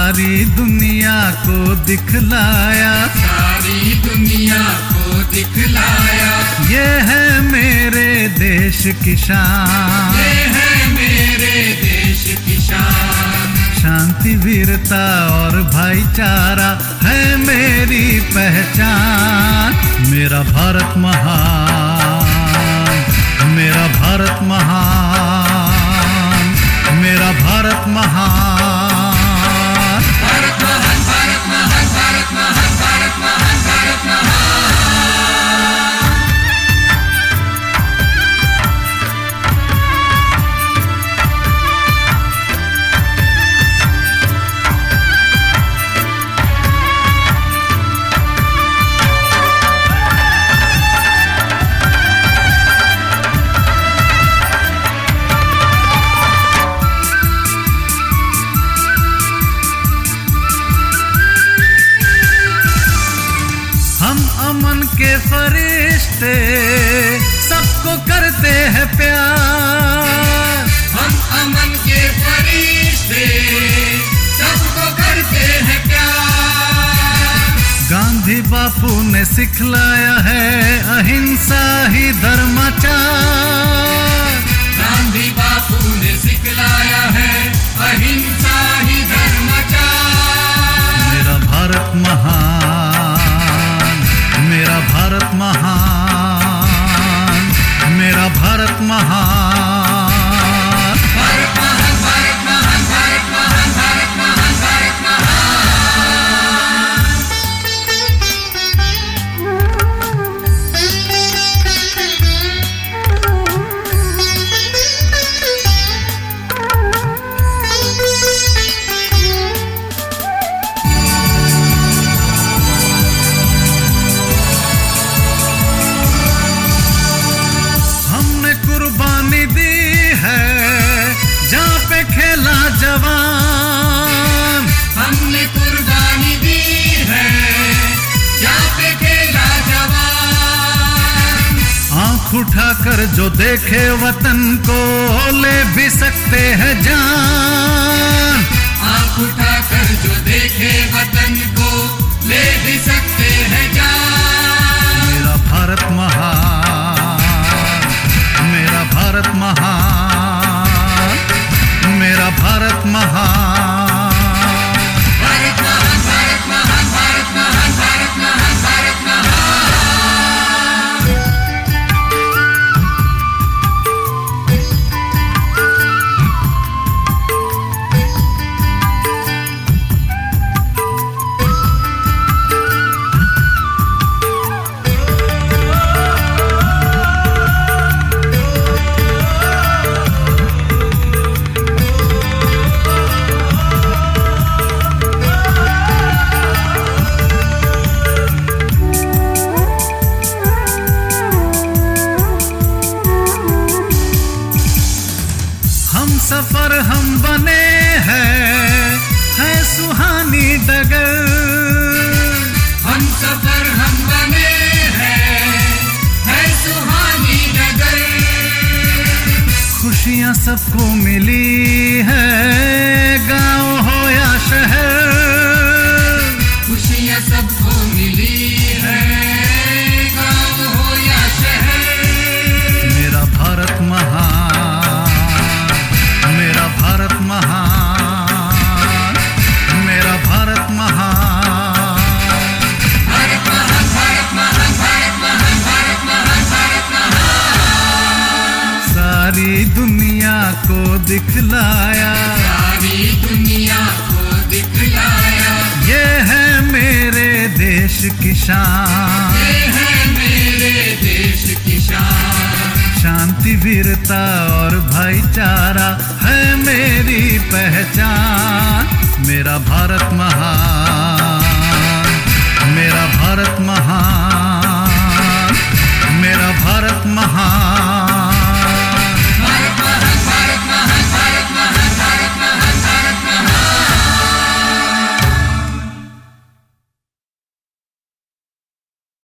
सारी दुनिया को दिखलाया, सारी दुनिया को दिखलाया। ये है मेरे देश की शान, ये है मेरे देश की शान। शांति वीरता और भाईचारा है मेरी पहचान। मेरा भारत महान, मेरा भारत महान, मेरा भारत महान। भारत महान, भारत महान, भारत महान, भारत महान, भारत महान। अमन के फरिश्ते सबको करते हैं प्यार, हम अमन के फरिश्ते सबको करते हैं प्यार। गांधी बापू ने सिखलाया है अहिंसा ही धर्माचार। गांधी बापू ने सिखलाया है अहिंसा ही धर्माचार। मेरा भारत महान, मेरा भारत महान, मेरा भारत महान। भारत महान, भारत महान, भारत महान, भारत महान, भारत जवान हमने कुर्बानी दी है, जहाँ पे खेला जवान। आँख उठाकर जो देखे वतन को ले भी सकते हैं जान। आँख उठाकर जो देखे वतन को ले भी सकते हैं जान। मेरा भारत महान, मेरा भारत महान, मेरा भारत महान। भारत महान, भारत महान, भारत महान, भारत महान, भारत महान। सफर हम बने है सुहानी डगर। हम सफर हम बने है सुहानी डगर। खुशियाँ सबको मिली है, गांव हो या शहर। खुशियाँ सबको मिली है, गांव हो या शहर। मेरा भारत महान, मेरा भारत महान, मेरा भारत महान। भारत महान, भारत महान, भारत महान, भारत महान, भारत महान। सारी दुनिया को दिखलाया, सारी दुनिया को दिखलाया। ये है मेरे देश की शान, ये है मेरे देश की शान। शांति वीरता और भाईचारा है मेरी पहचान। मेरा भारत महान, मेरा भारत महान।